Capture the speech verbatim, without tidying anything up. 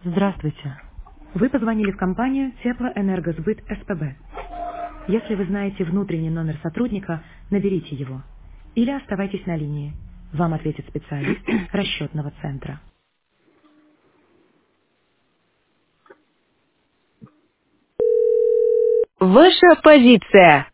Здравствуйте. Вы позвонили в компанию Теплоэнергосбыт СПБ. Если вы знаете внутренний номер сотрудника, наберите его. Или оставайтесь на линии. Вам ответит специалист расчетного центра. Ваша позиция.